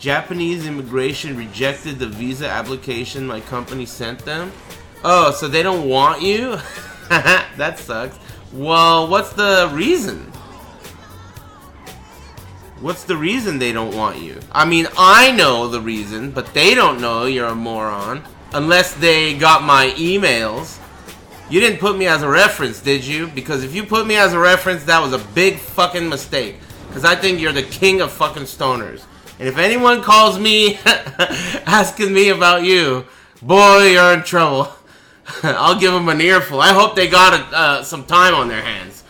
Japanese immigration rejected the visa application my company sent them. Oh, so they don't want you? That sucks. Well, what's the reason? What's the reason they don't want you? I mean, I know the reason, but they don't know. You're a moron. Unless they got my emails. You didn't put me as a reference, did you? Because if you put me as a reference, that was a big fucking mistake. Because I think you're the king of fucking stoners. And if anyone calls me asking me about you, boy, you're in trouble. I'll give them an earful. I hope they got some time on their hands.